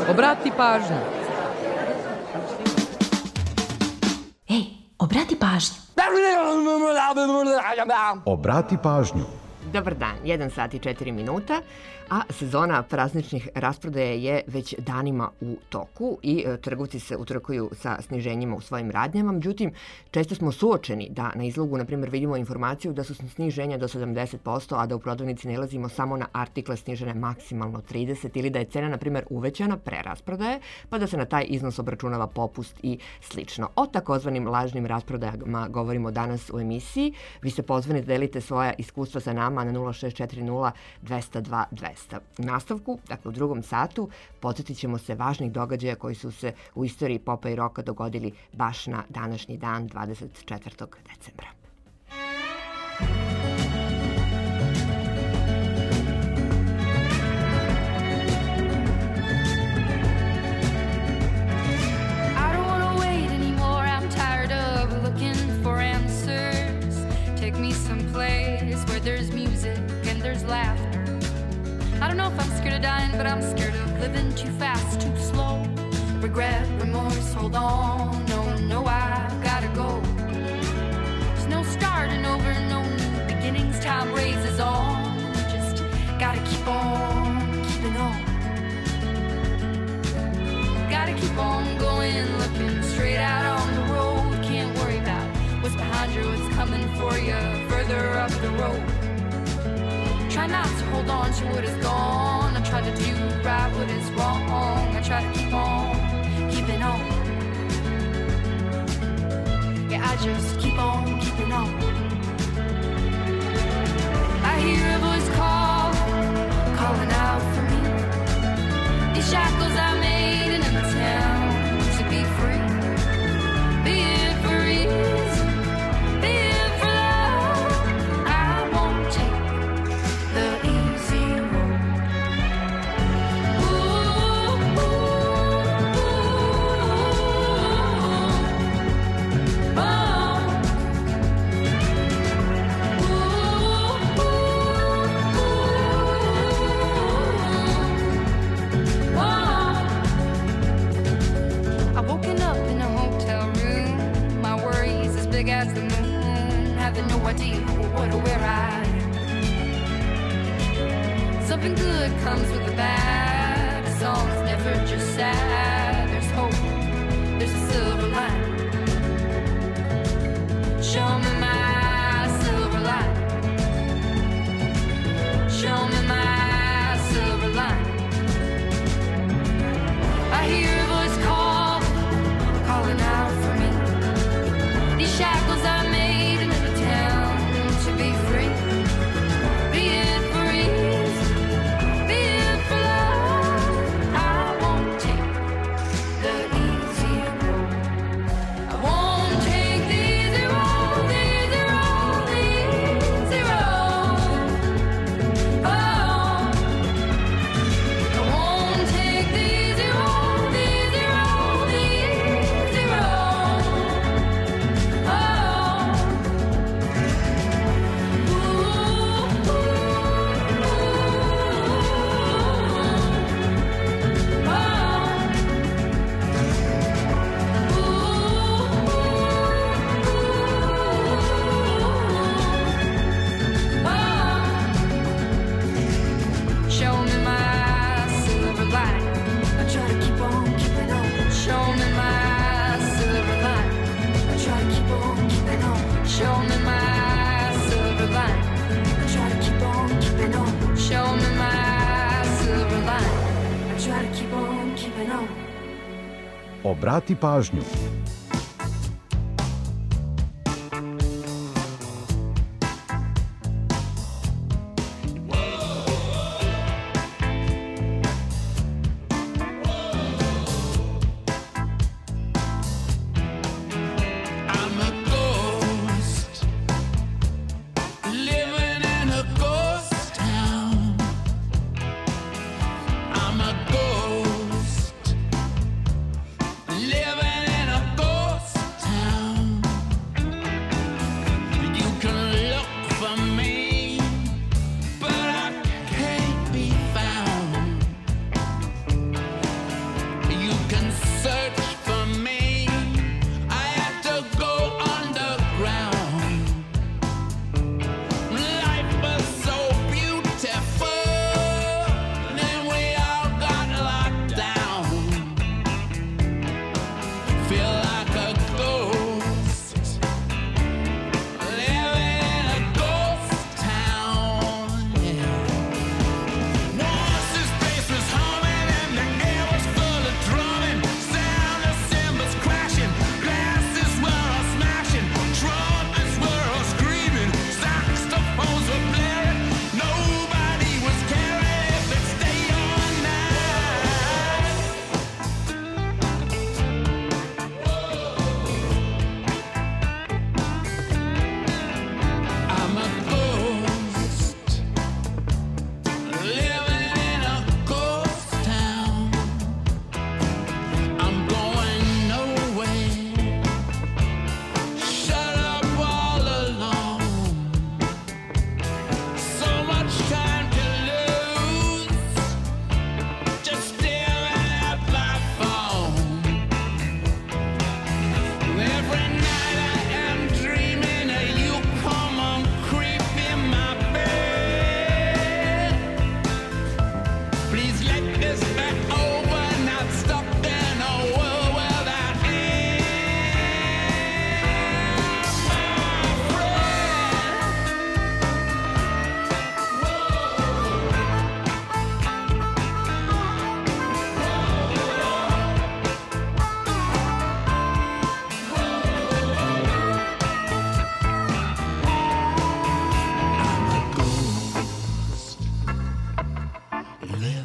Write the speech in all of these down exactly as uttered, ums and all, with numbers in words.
Obrati pažnju. Ej, obrati pažnju. Obrati pažnju. Dobar dan, jedan sat i četiri minuta, a sezona prazničnih rasprodaja je već danima u toku i e, trgovci se utrkuju sa sniženjima u svojim radnjama. Međutim, često smo suočeni da na izlogu, na primjer, vidimo informaciju da su sniženja do sedamdeset posto, a da u prodavnici nalazimo samo na artikle snižene maksimalno trideset ili da je cena, na primjer, uvećana pre rasprodaje, pa da se na taj iznos obračunava popust i slično. O takozvanim lažnim rasprodajama govorimo danas u emisiji. Vi ste pozvani da delite svoja iskustva sa nama na nula šest četiri nula dvesta dva dvesta. U nastavku, dakle u drugom satu, podsjetit ćemo se važnih događaja koji su se u istoriji popa i roka dogodili baš na današnji dan, dvadeset četvrtog decembra. I don't know if I'm scared of dying, but I'm scared of living too fast, too slow. Regret, remorse, hold on, no, no, I gotta go. There's no starting over, no new beginnings, time raises on. Just gotta keep on, keeping on. Gotta keep on going, looking straight out on the road. Can't worry about what's behind you, what's coming for you further up the road. Try not to hold on to what is gone. I try to do right what is wrong. I try to keep on, keeping on. Yeah, I just keep on, keeping on. I hear a voice call, calling out for me. These shackles I made in a town to be free. Be it for ease, be it for love. I won't take the easy road. Ooh, ooh, ooh, oh. Ooh, ooh, oh. I've woken up in a hotel room. My worries as big as the moon. Having no idea what or where I am. Something good comes with the bad. A song's never just sad. There's hope, there's a silver line. Show me my silver line. Show me my silver line. I hear a voice call, calling out for me. These shackles I made in a town to be free. Be it for ease, be it for love. I won't take the easy road. I won't take the easy road, the easy road, the easy road. Oh, I won't take the easy road, the easy road, the easy road. Oh, ooh, ooh, show me my silver line. I try to keep on keeping on. Show me my silver line. I try to keep on keeping on. Show me my silver line. I try to keep on keeping on. Show me my silver line. I try to keep on keeping on. Obrati pažnju. I'm a ghost living in a ghost town. I'm a ghost living in a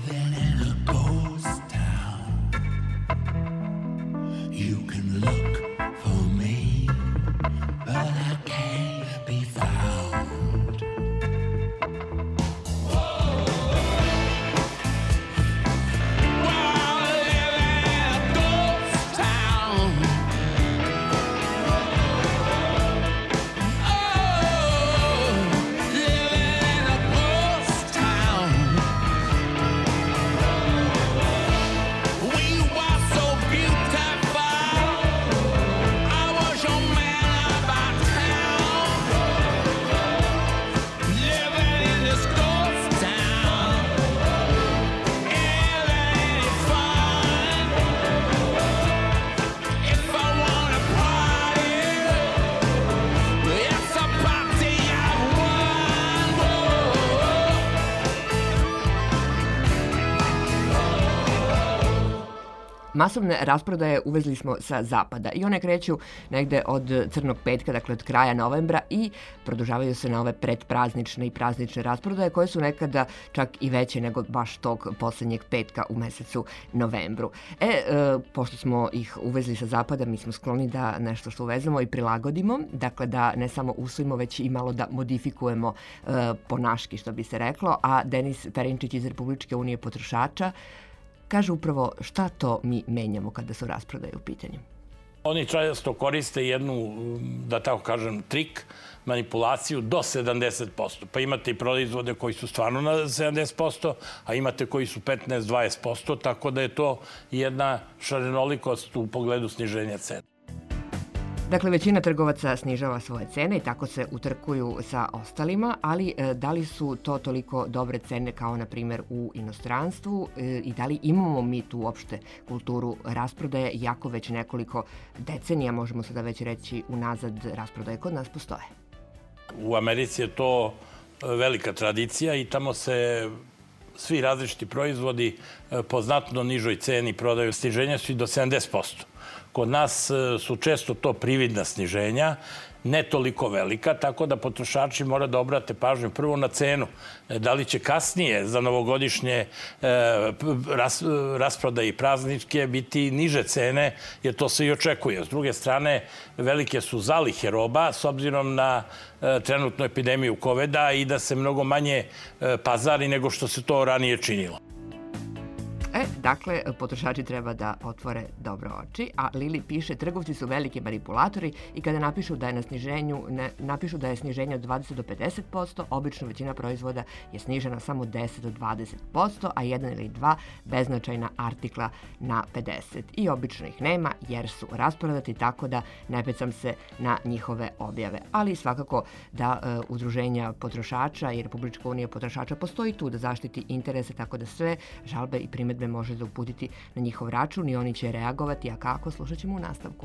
living in a ghost town. You can look for me, but I can't be found. Well, I live in a ghost town. Oh, living in a ghost town. We were so beautiful. I was your man about town. Living in this ghost town. Ain't any fun. If I wanna party, it's a party I won. Masovne rasprodaje uvezli smo sa zapada i one kreću negde od Crnog petka, dakle od kraja novembra i produžavaju se na ove predpraznične i praznične rasprodaje koje su nekada čak i veće nego baš tog poslednjeg petka u mesecu novembru. E, e, pošto smo ih uvezli sa zapada, mi smo skloni da nešto što uvezemo i prilagodimo, dakle da ne samo usvojimo, već i malo da modifikujemo e, po naški, što bi se reklo, a Denis Perinčić iz Republičke unije potrošača kaže upravo šta to mi menjamo kada su rasprodaje u pitanju. Oni često koriste jednu, da tako kažem, trik, manipulaciju do sedamdeset posto. Pa imate i proizvode koji su stvarno na sedamdeset posto, a imate koji su petnaest do dvadeset posto, tako da je to jedna šarenolikost u pogledu sniženja cena. Dakle, većina trgovaca snižava svoje cene i tako se utrkuju sa ostalima, ali e, da li su to toliko dobre cene kao, na primjer, u inostranstvu e, i da li imamo mi tu uopšte kulturu rasprodaje, iako već nekoliko decenija, možemo sada već reći, unazad rasprodaje kod nas postoje? U Americi je to velika tradicija i tamo se svi različiti proizvodi po znatno nižoj ceni prodaju. Sniženja su i do sedamdeset posto. Kod nas su često to prividna sniženja, ne toliko velika, tako da potrošači mora da obrate pažnju prvo na cenu. Da li će kasnije za novogodišnje rasprodaje i praznike biti niže cene, jer to se i očekuje. S druge strane, velike su zalihe roba s obzirom na trenutnu epidemiju kovida i da se mnogo manje pazari nego što se to ranije činilo. E, dakle, potrošači treba da otvore dobro oči, a Lili piše, trgovci su veliki manipulatori i kada napišu da je na sniženju, ne, napišu da je sniženje od dvadeset do pedeset posto, obično većina proizvoda je snižena samo deset do dvadeset posto, a jedan ili dva beznačajna artikla na pedeset. I obično ih nema jer su rasprodati, tako da ne pecam se na njihove objave. Ali svakako da e, udruženja potrošača i Republička unija potrošača postoji tu da zaštiti interese, tako da sve žalbe i primedbe može da uputiti na njihov račun i oni će reagovati, a kako, slušat ćemo u nastavku.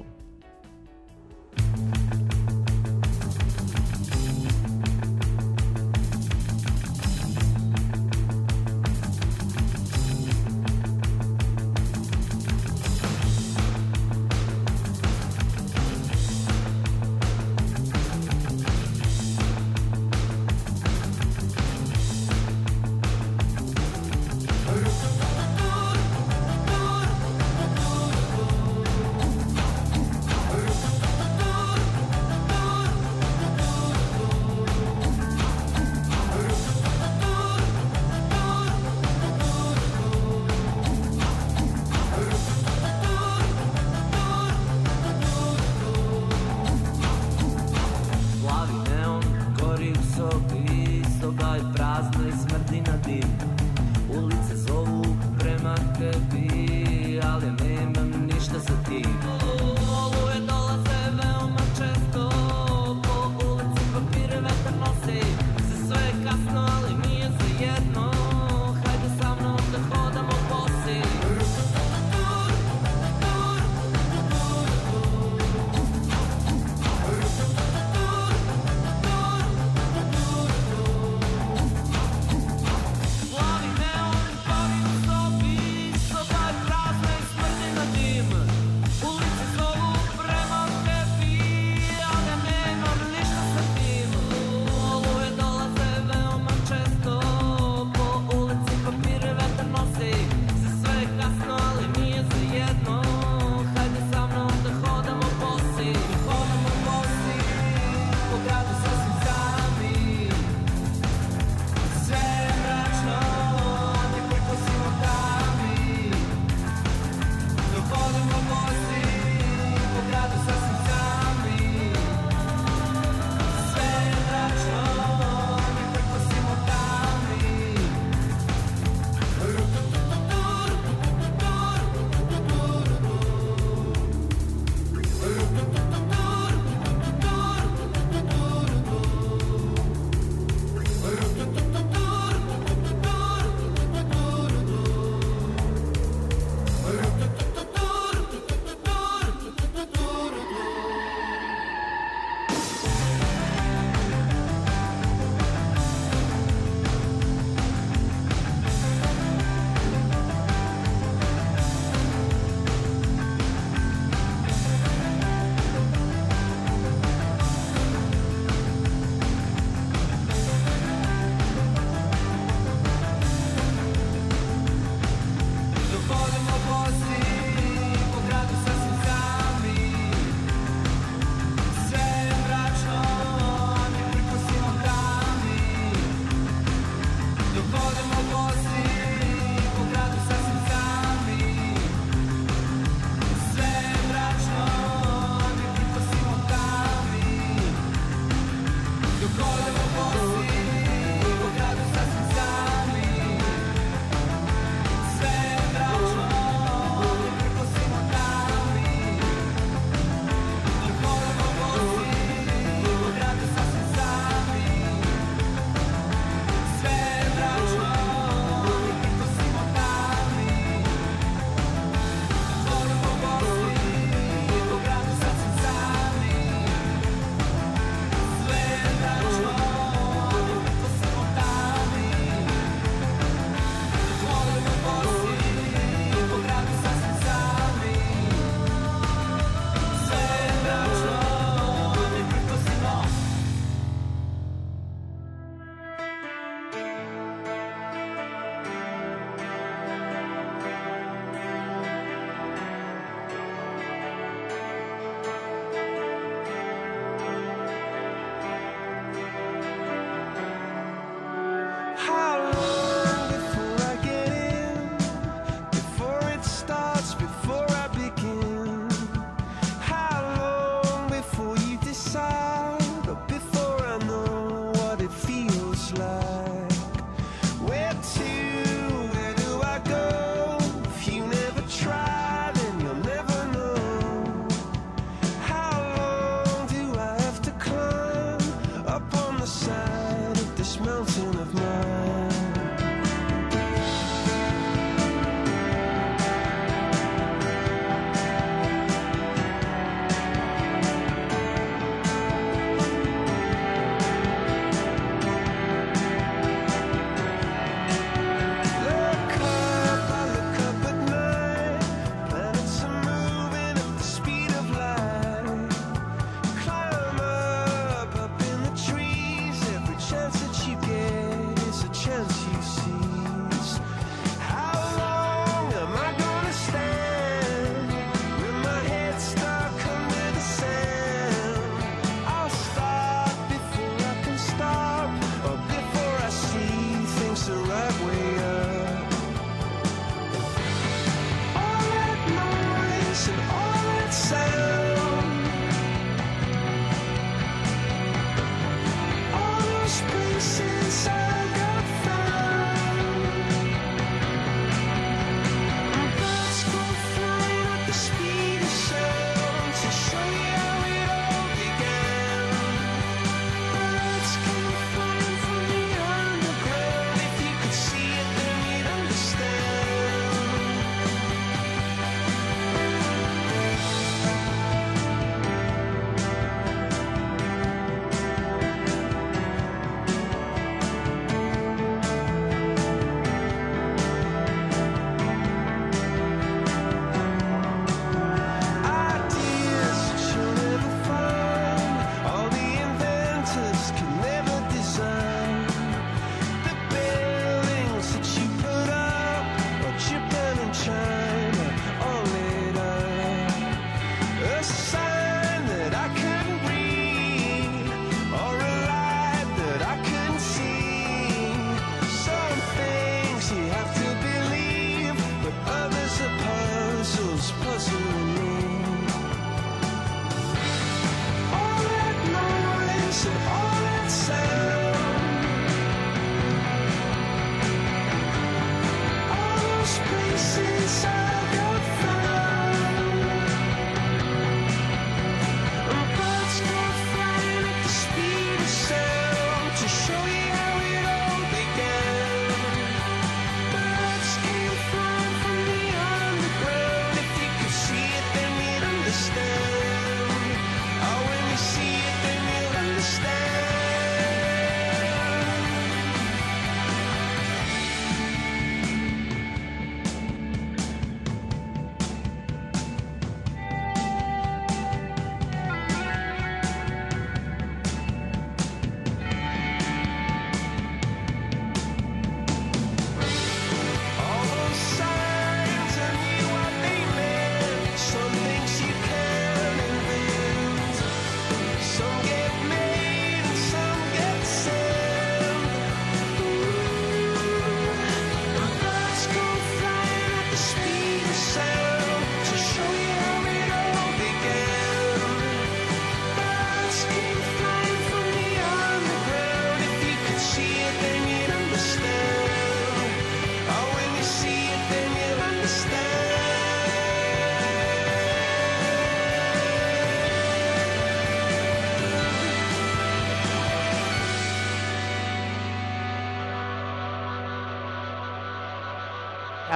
Plavi neon, plavi sobi, soba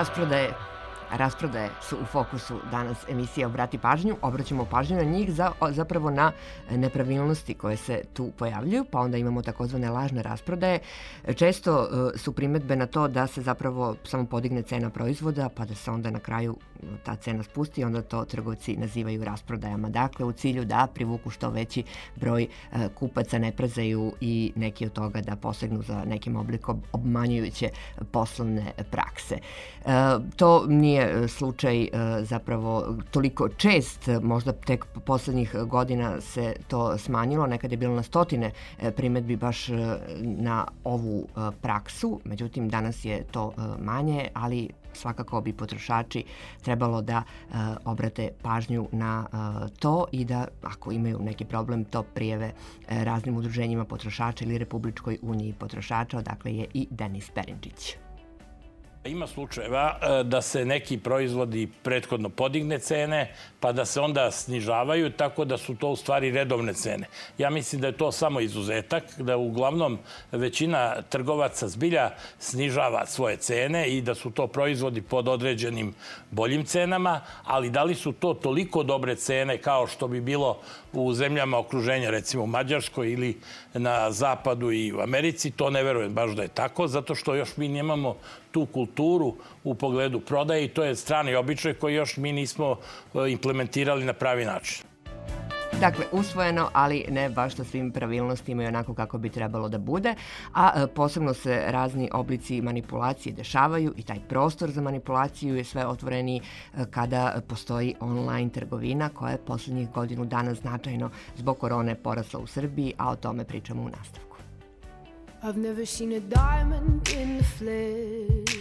Rasprodaje. Rasprodaje su u fokusu danas emisije Obrati pažnju. Obraćamo pažnju na njih, za, zapravo na nepravilnosti koje se tu pojavljuju, pa onda imamo takozvane lažne rasprodaje. Često su primetbe na to da se zapravo samo podigne cena proizvoda, pa da se onda na kraju ta cena spusti i onda to trgovci nazivaju rasprodajama. Dakle, u cilju da privuku što veći broj kupaca, ne prezaju i neki od toga da posegnu za nekim oblikom obmanjujuće poslovne prakse. To nije slučaj zapravo toliko čest, možda tek poslednjih godina se to smanjilo, nekad je bilo na stotine primetbi baš na ovu praksu, međutim danas je to manje, ali svakako bi potrošači trebalo da uh, obrate pažnju na uh, to i da ako imaju neki problem to prijeve uh, raznim udruženjima potrošača ili Republičkoj uniji potrošača, odakle je i Denis Perinčić. Ima slučajeva da se neki proizvodi prethodno podigne cene, pa da se onda snižavaju, tako da su to u stvari redovne cene. Ja mislim da je to samo izuzetak, da uglavnom većina trgovaca zbilja snižava svoje cene i da su to proizvodi pod određenim boljim cenama, ali da li su to toliko dobre cene kao što bi bilo u zemljama okruženja, recimo u Mađarskoj ili na zapadu i u Americi, to ne verujem baš da je tako, zato što još mi nemamo tu kulturu u pogledu prodaje i to je strani običaj koji još mi nismo implementirali na pravi način. Dakle, usvojeno, ali ne baš sa svim pravilnostima i onako kako bi trebalo da bude, a posebno se razni oblici manipulacije dešavaju i taj prostor za manipulaciju je sve otvoreniji kada postoji online trgovina koja je poslednjih godinu dana značajno zbog korone porasla u Srbiji, a o tome pričamo u nastavku. I've never seen a diamond in the flesh.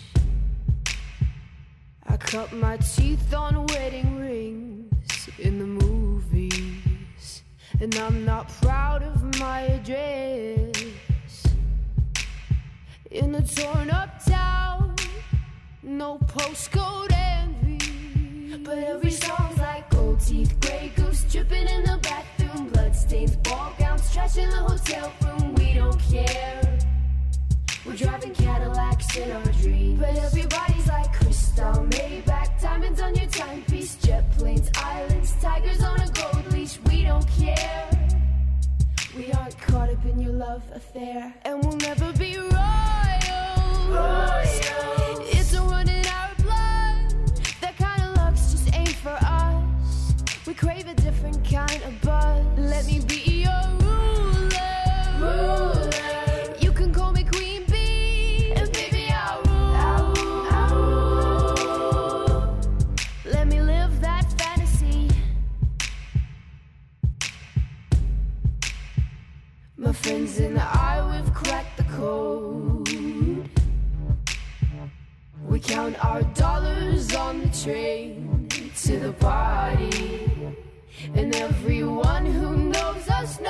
I cut my teeth on wedding rings in the movies, and I'm not proud of my address. In a torn up town, no postcode envy, but every song's like gold teeth, grey goose dripping in the bathroom, bloodstains, ball gowns, trash in the hotel room. We don't care. We're driving Cadillacs in our dreams, but everybody's like crystal, Maybach, diamonds on your timepiece, jet planes, islands, tigers on a gold leash. We don't care. We aren't caught up in your love affair, and we'll never be royal. Royal. It's a run in our blood. That kind of luck's just ain't for us. We crave a different kind of buzz. Let me be your ruler. Ruler. You can call me Queen Bee, and baby I'll rule. I'll rule. I'll rule. Let me live that fantasy. My friends and I, we've cracked the code. We count our dollars on the train to the party, and everyone who knows us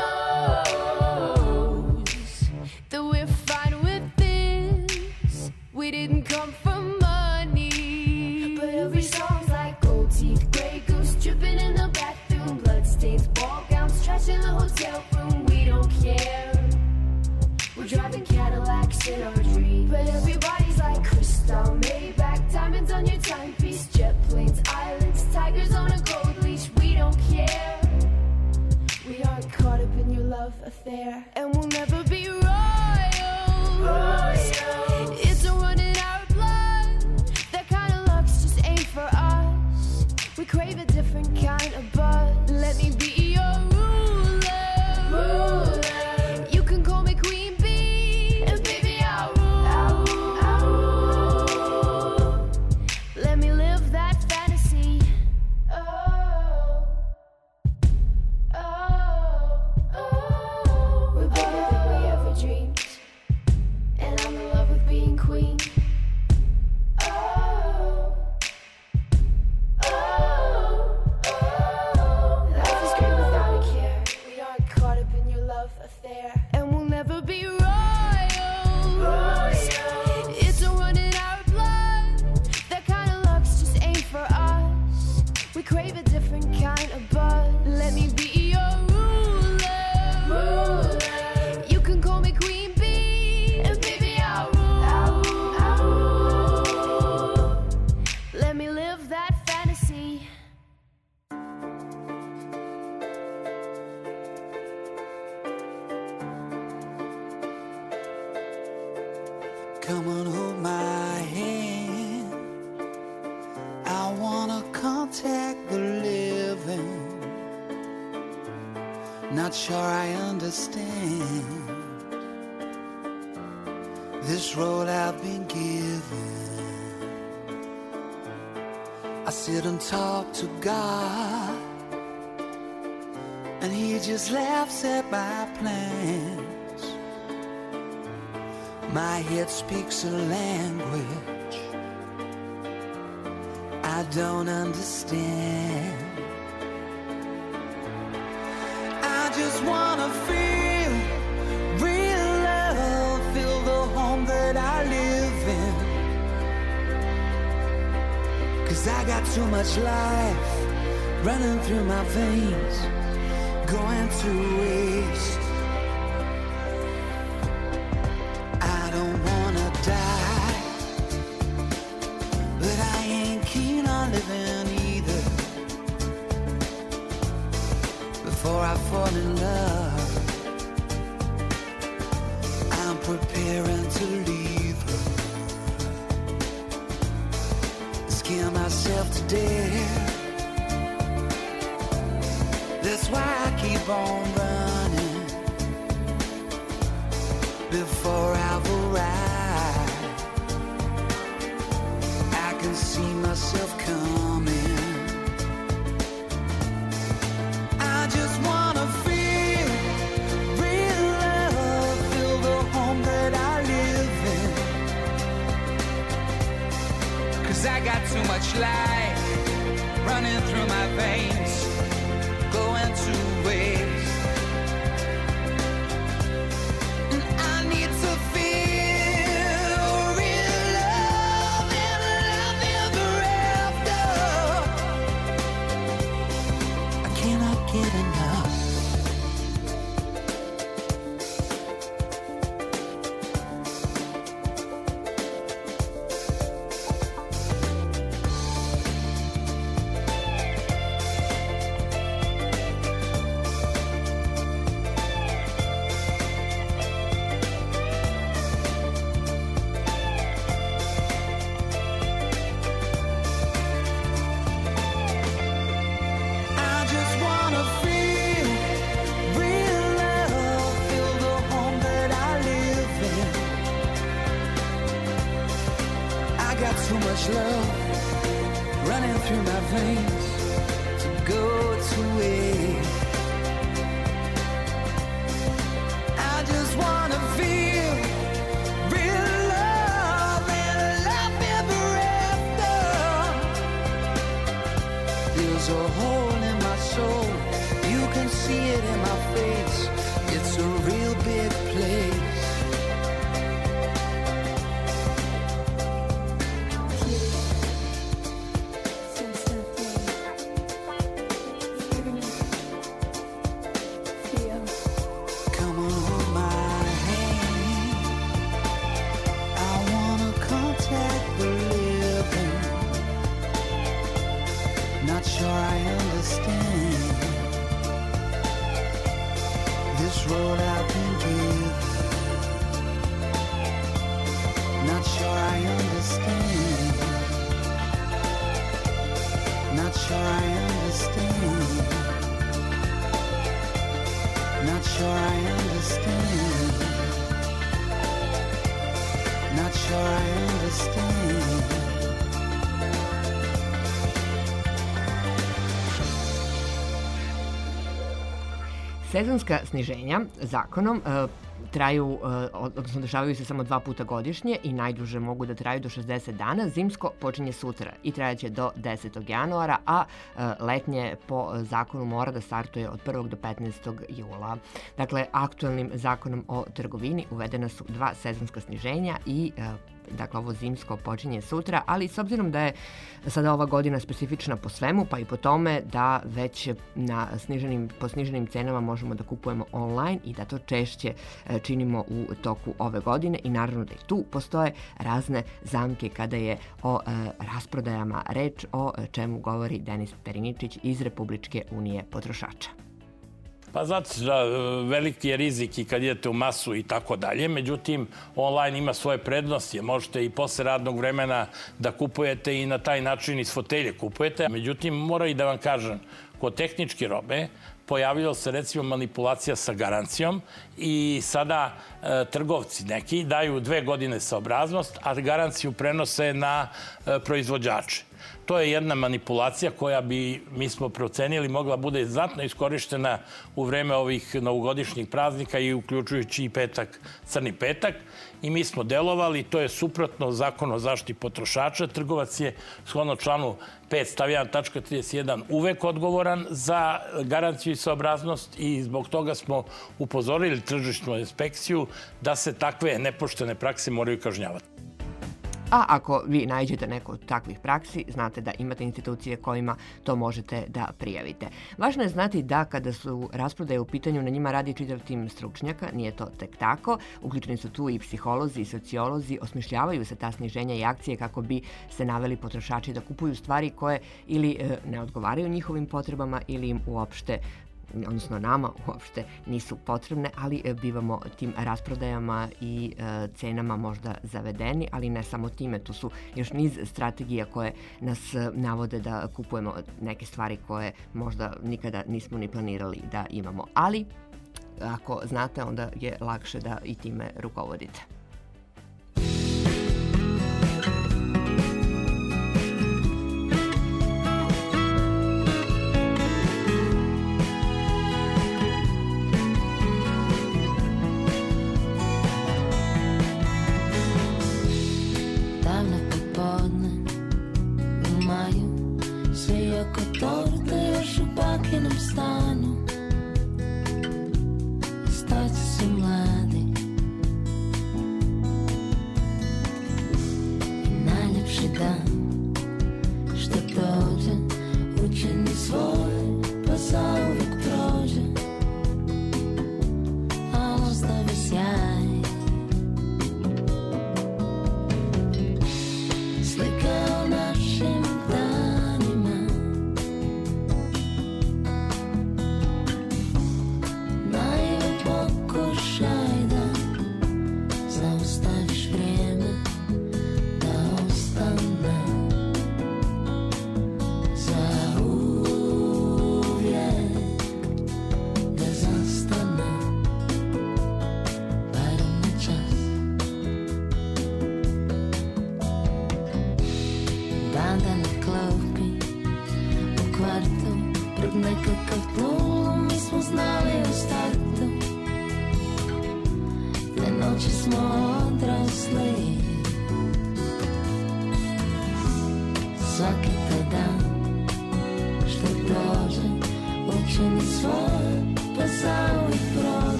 knows that we're fine with this. We didn't come for money, but every song's like gold teeth, grey goose dripping in the bathroom, bloodstains, ball gowns, trash in the hotel room. We don't care. We're driving Cadillacs in our dreams, but everybody's like crystal, Maybach, diamonds on your timepiece, jet planes, islands, tigers on a gold leash. We don't care. We aren't caught up in your love affair, and we'll never be royal. Royal. It's a run in our blood. That kind of luck's just ain't for us. We crave a different kind of buzz. Let me be your ruler. Ruler. You can call me Queen Bee, and baby I'll rule. I'll rule. I'll rule. Let me live that fantasy. Oh. Oh. Oh. We're better than we ever dreamed, and I'm in love with being queen. Oh. Oh. Oh. Life is great. not sure I understand this road I've been given. I sit and talk to God, and He just laughs at my plans. My head speaks a language I don't understand. I just wanna feel real love, feel the home that I live in. 'Cause I got too much life running through my veins, going to waste. I don't wanna die, but I ain't keen on living either. Before I fall in love, I'm preparing to leave her. Scare myself to death. That's why I keep on running before I've arrived. I can see myself coming. I just wanna feel real love, feel the home that I live in. 'Cause I got too much life running through my veins, going to waste. And I need to feel real love and love ever after. I cannot get enough. I just wanna feel real love, feel the home that I live in. I got too much love running through my veins to go to waste. I just wanna feel real love and love ever after. There's a hole in my soul, you can see it in my face. It's a real big place. Come on, hold my hand. I wanna contact the living. Not sure I understand this road I've been given. Not sure I understand. Not sure I understand. Not sure I understand. Not sure I understand. Sezonska sniženja zakonom e, traju, e, odnosno dešavaju se samo dva puta godišnje i najduže mogu da traju do šezdeset dana. Zimsko počinje sutra i trajaće do desetog januara, a e, letnje po zakonu mora da startuje od prvog do petnaestog jula. Dakle, aktuelnim zakonom o trgovini uvedena su dva sezonska sniženja i e, dakle ovo zimsko počinje sutra, ali s obzirom da je sada ova godina specifična po svemu, pa i po tome da već na sniženim, po sniženim cenama možemo da kupujemo online i da to češće e, činimo u toku ove godine i naravno da i tu postoje razne zamke kada je o e, rasprodajama reč, o čemu govori Denis Periničić iz Republičke unije potrošača. Pa znate, da, veliki je rizik i kad idete u masu i tako dalje. Međutim, online ima svoje prednosti. Možete i posle radnog vremena da kupujete i na taj način iz fotelje kupujete. Međutim, mora i da vam kažem, kod tehničke robe pojavilo se recimo manipulacija sa garancijom i sada e, trgovci neki daju dve godine saobraznost, a garanciju prenose na e, proizvođače. To je jedna manipulacija koja bi, mi smo procenili, mogla bude znatno iskorištena u vreme ovih novogodišnjih praznika i uključujući i petak, crni petak. I mi smo delovali, to je suprotno Zakonu o zaštiti potrošača. Trgovac je shodno članu pet stav jedan tačka trideset jedan uvek odgovoran za garanciju i saobraznost i zbog toga smo upozorili tržišnu inspekciju da se takve nepoštene prakse moraju kažnjavati. A ako vi nađete neko od takvih praksi, znate da imate institucije kojima to možete da prijavite. Važno je znati da kada su rasprodaje u pitanju, na njima radi čitav tim stručnjaka, nije to tek tako. Uključeni su tu i psiholozi i sociolozi, osmišljavaju se ta sniženja i akcije kako bi se naveli potrošači da kupuju stvari koje ili e, ne odgovaraju njihovim potrebama ili im uopšte odnosno nama uopšte nisu potrebne, ali bivamo tim rasprodajama i e, cenama možda zavedeni, ali ne samo time. Tu su još niz strategija koje nas navode da kupujemo neke stvari koje možda nikada nismo ni planirali da imamo. Ali ako znate, onda je lakše da i time rukovodite.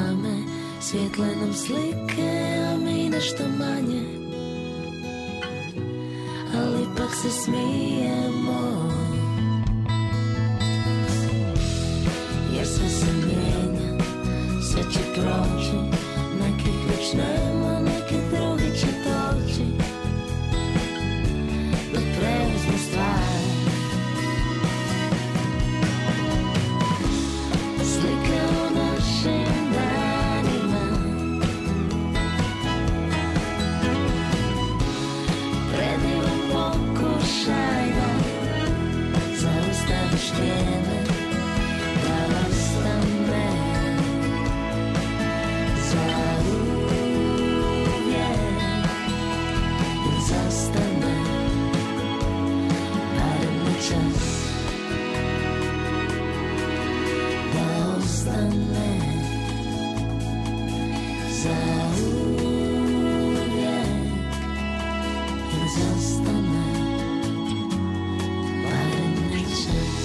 Svjetle nam slike, a mi nešto manje. ipak se smijemo, jer sve se mijenja, sve će proći, nekih već nema, neki drugi će doći da preuzmu stvar. Slike o našim danima, predivan pokušaj da zaustaviš vrijeme, da ostane za uvijek, da zastane barem na čas, da ostane za uvijek, da zastane barem na čas.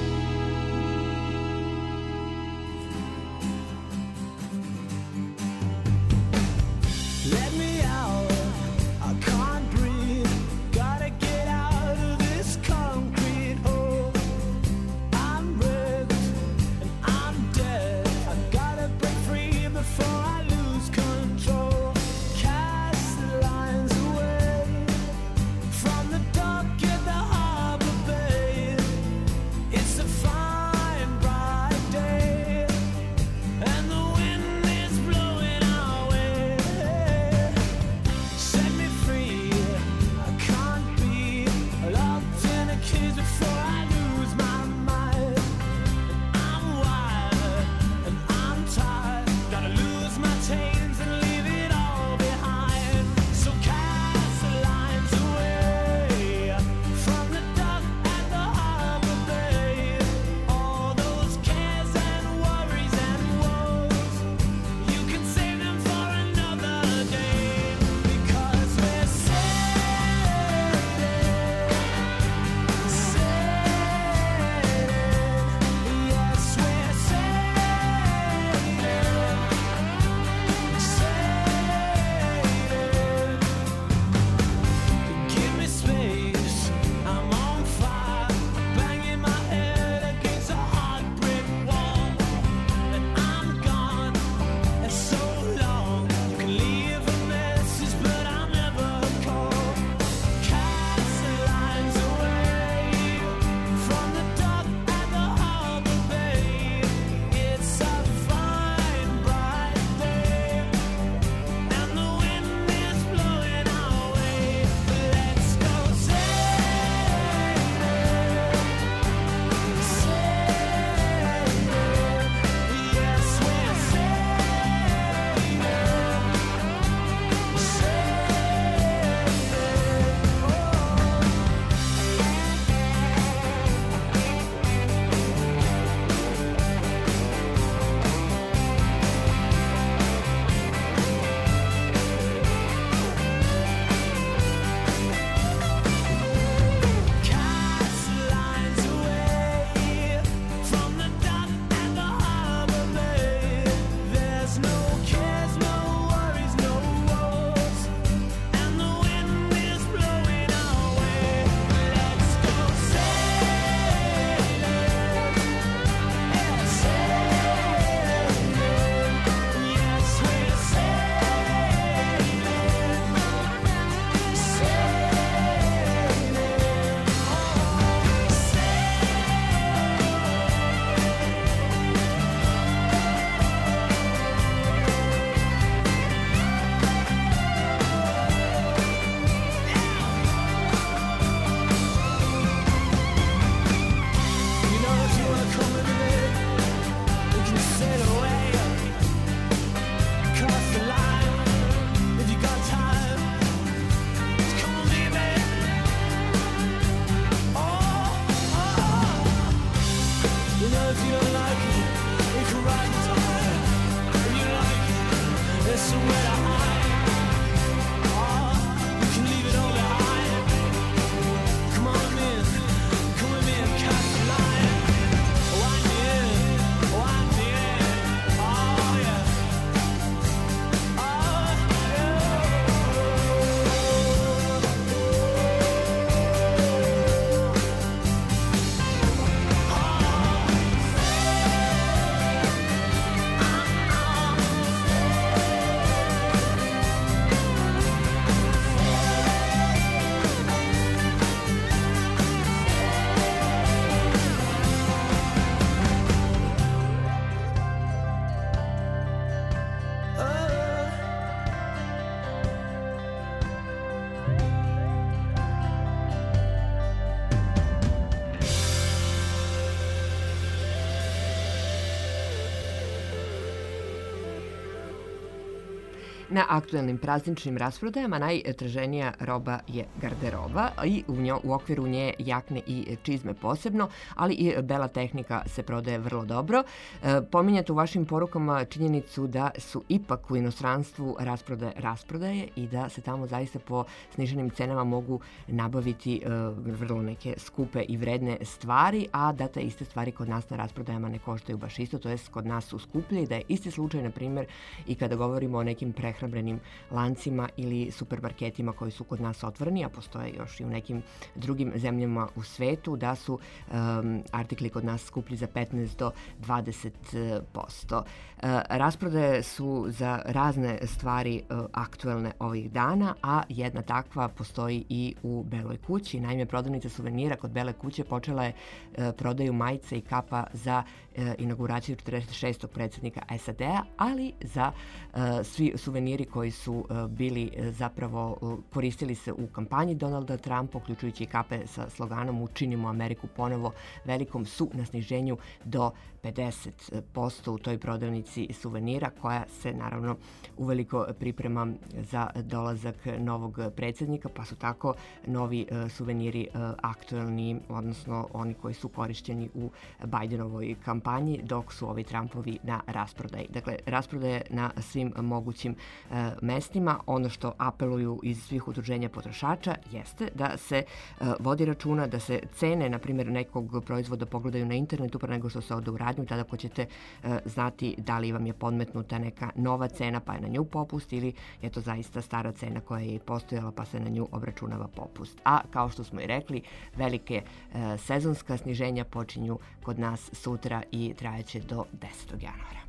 Let me out, I can't breathe. Gotta get out of this concrete hole. I'm wrecked and I'm dead. I gotta break free before I lose control. Cast the lines away from the dock at the harbor bay. It's a fine bright day and the wind is blowing our way. Set me free, I can't be locked in a cage before I lose my mind. And I'm wired and I'm tired, gotta lose my chains and leave it all behind. So cast the lines away from the dock at the harbor bay. All those cares and worries and woes, you can save them for another day. Because we're sailing, sailing, yes, we're sailing, sailing. Give me space, I'm on fire, banging my head against a hard brick wall. And I'm gone, and so long. You can leave a message, but I'll never call. Cast the lines away from the dock at the harbor bay. It's a fine bright day, and the wind is blowing our way. Let's go sailing, sailing. Yes, we're sailing, cast the lines away from the dock at the harbor bay. There's no cares, no worries, no woes, and the wind is blowing our way. Let's go sailing, yeah, sailing. Yes, we're sailing, you know, if you wanna come with me, we can sail away across the line. If you got time, just come with me, babe. Oh, oh. You know, if you don't like it, we can ride the tide. If you like it, there's somewhere to hide. Oh, you can leave it all behind. Come on with me, come with me and cast the line. Wind me in, wind me in. Oh yeah, oh yeah. Na aktuelnim prazničnim rasprodajama najtraženija roba je garderoba i u, njo, u okviru nje jakne i čizme posebno, ali i bela tehnika se prodaje vrlo dobro. E, pominjate u vašim porukama činjenicu da su ipak u inostranstvu rasprodaje rasprodaje i da se tamo zaista po sniženim cenama mogu nabaviti e, vrlo neke skupe i vredne stvari, a da te iste stvari kod nas na rasprodajama ne koštaju baš isto, to jest kod nas su skuplje i da je isti slučaj, na primjer, i kada govorimo o nekim prehrambenim lancima ili supermarketima koji su kod nas otvoreni, a postoje još i u nekim drugim zemljama u svetu, da su um, artikli kod nas skuplji za petnaest do dvadeset posto. Uh, rasprodaje su za razne stvari uh, aktuelne ovih dana, a jedna takva postoji i u Beloj kući. Naime, prodavnica suvenira kod Bele kuće počela je uh, prodaju majice i kapa za uh, inauguraciju četrdeset šestog predsjednika S A D-a, ali za uh, svi suveniri koji su uh, bili uh, zapravo uh, koristili se u kampanji Donalda Trumpa, uključujući i kape sa sloganom Učinimo Ameriku ponovo velikom, su na sniženju do pedeset posto u toj prodavnici suvenira, koja se naravno uveliko priprema za dolazak novog predsjednika, pa su tako novi uh, suveniri uh, aktuelni, odnosno oni koji su korišćeni u Bidenovoj kampanji, dok su ovi Trumpovi na rasprodaji. Dakle, rasprodaje na svim mogućim uh, mestima. Ono što apeluju iz svih udruženja potrošača jeste da se uh, vodi računa, da se cene, na primjer, nekog proizvoda pogledaju na internetu pre nego što se ode u radnju, tada ko ćete uh, znati da li vam je podmetnuta neka nova cena pa je na nju popust, ili je to zaista stara cena koja je i postojala pa se na nju obračunava popust. A kao što smo i rekli, velike uh, sezonska sniženja počinju kod nas sutra i trajeće do desetog januara.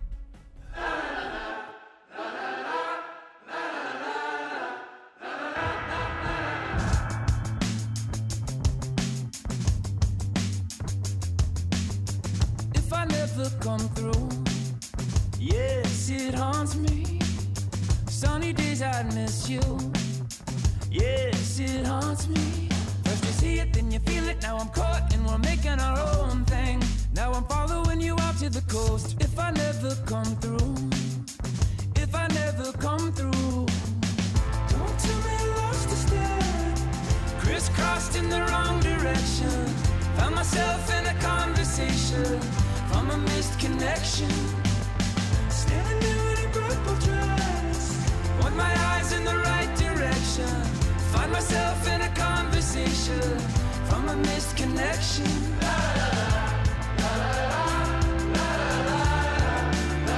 Come through, yes, it haunts me. Sunny days I miss you, yes, it haunts me. First you see it, then you feel it. Now I'm caught and we're making our own thing. Now I'm following you out to the coast. If I never come through, if I never come through, don't tell me I lost a step. Crisscrossed in the wrong direction. Found myself in a conversation from a missed connection. Standing there in a purple dress, point my eyes in the right direction. Find myself in a conversation from a missed connection. La, la, la, la, la, la,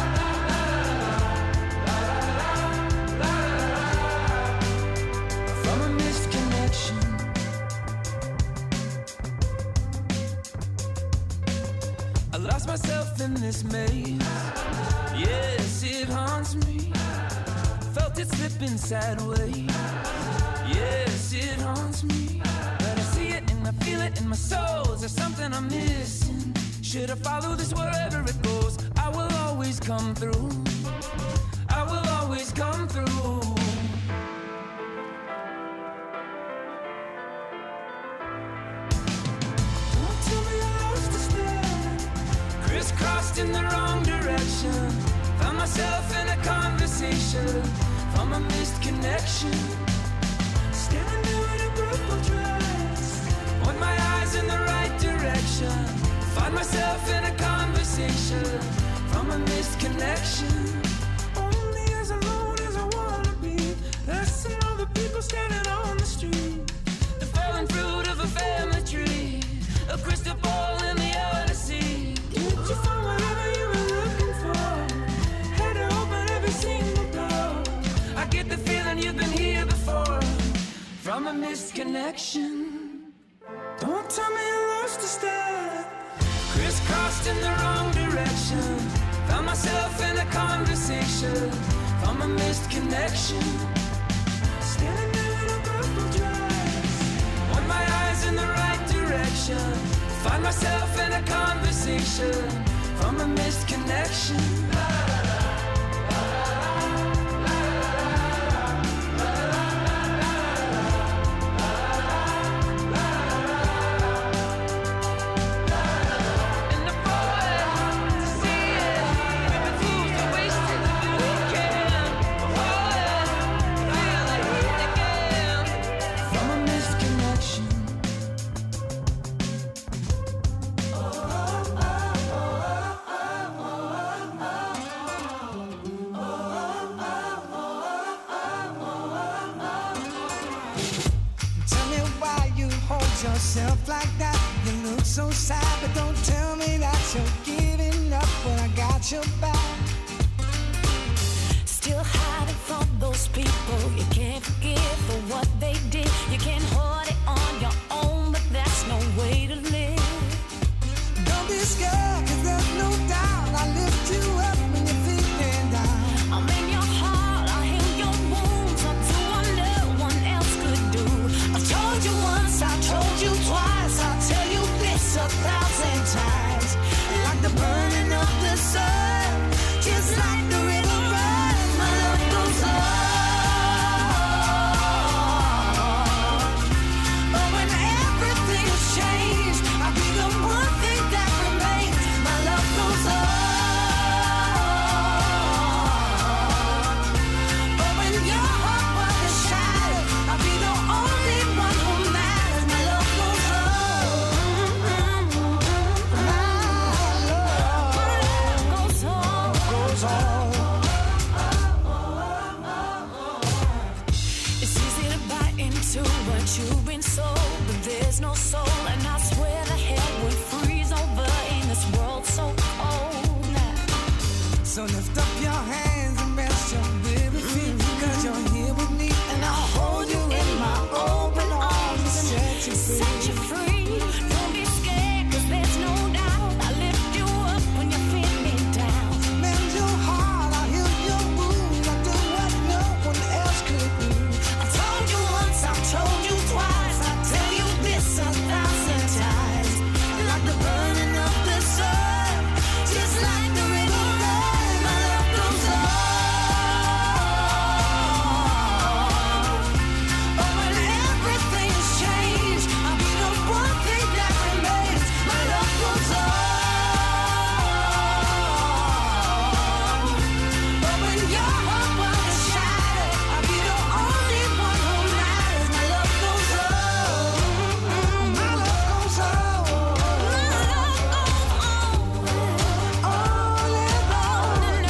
la, la, from a missed connection. I lost myself in this maze. Yes, it haunts me. Felt it slipping sideways. Yes, it haunts me. But I see it and I feel it in my soul. Is there something I'm missing? Should I follow this wherever it goes? I will always come through. I will always come through. Crisscrossed in the wrong direction. Found myself in a conversation from a missed connection. Standing there in a purple dress, point my eyes in the right direction. Find myself in a conversation from a missed connection. Only as alone as I wanna be. Less than all the people standing on the street. The fallen fruit of a family tree. A crystal ball in the Odyssey. Did you find whatever you were looking for? Had to open every single door. I get the feeling you've been here before. From a missed connection. Don't tell me I lost a step. Crisscrossed in the wrong direction. Found myself in a conversation from a missed connection. Standing there in a purple dress, point my eyes in the right direction. Find myself in a conversation from a missed connection. La, la, la, la, la, la, la, la, and the boy to see it. We've been fools to waste it. We can yourself like that. You look so sad, but don't tell me that you're giving up when I got your back. Still hiding from those people you can't forgive for what they did. You can't hold it on your own, but that's no way to live. Don't be scared, cause there's no doubt I lift you up when you're feeling down. I'm in your heart, I heal your wounds. I'll do what no one else could do. I've told you once, I told you twice, I'll tell you this a thousand times. Like the burning of the sun, just like the river runs, my love goes on. But when everything has changed, I'll be the one thing that remains. My love goes on. But when your heart was shattered, I'll be the only one who matters. My love goes on. My love goes on. Goes on. It's easy to buy into what you've been sold, but there's no soul, and I swear the hell would freeze over in this world so cold now. So lift up your hands and rest your weary feet, cause you're here with me, and I'll hold you in my open arms and set you free. Set you free. Don't be scared, cause there's no doubt I lift you up when you're feeling down. Mend your heart, I'll heal your wounds, I'll do what no one else could do. I told you once, I told you twice, I tell you this a thousand times. Like the burning of the sun, just like the river runs, my love goes on. But when everything's changed, I'll be the one thing that remains. My love goes on. But when your heart was shattered, I'll be the only one who matters. My love goes on. My love goes on. On and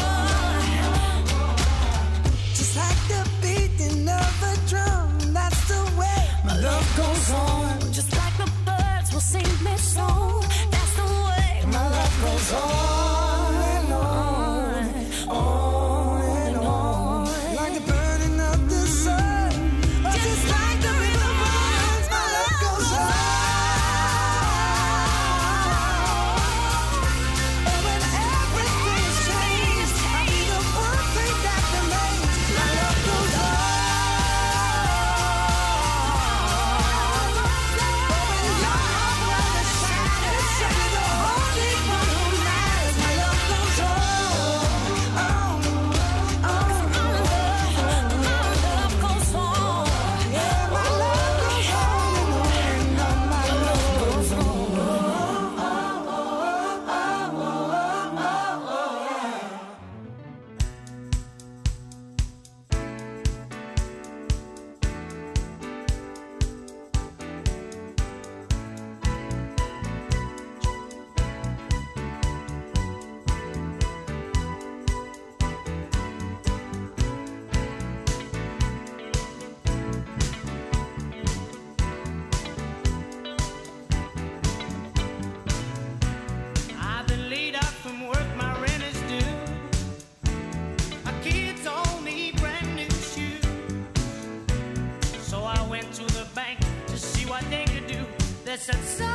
on. Just like the beating of a drum, that's the way my love goes on. Just like the birds will sing their song, that's the way my love goes on and on, on and on. Like the burning of the sun, Just like the river runs, my love goes on. but when everything's changed, I'll be the one thing that remains. My love goes on. But when your heart was shattered, I'll be the only one who matters. My love goes on. On, on, My love goes on. yeah, my love goes on and on, my love goes on. I've been laid out from work, my rent is due. My kids all need brand new shoes. So I went to the bank to see what they could do. They said, son,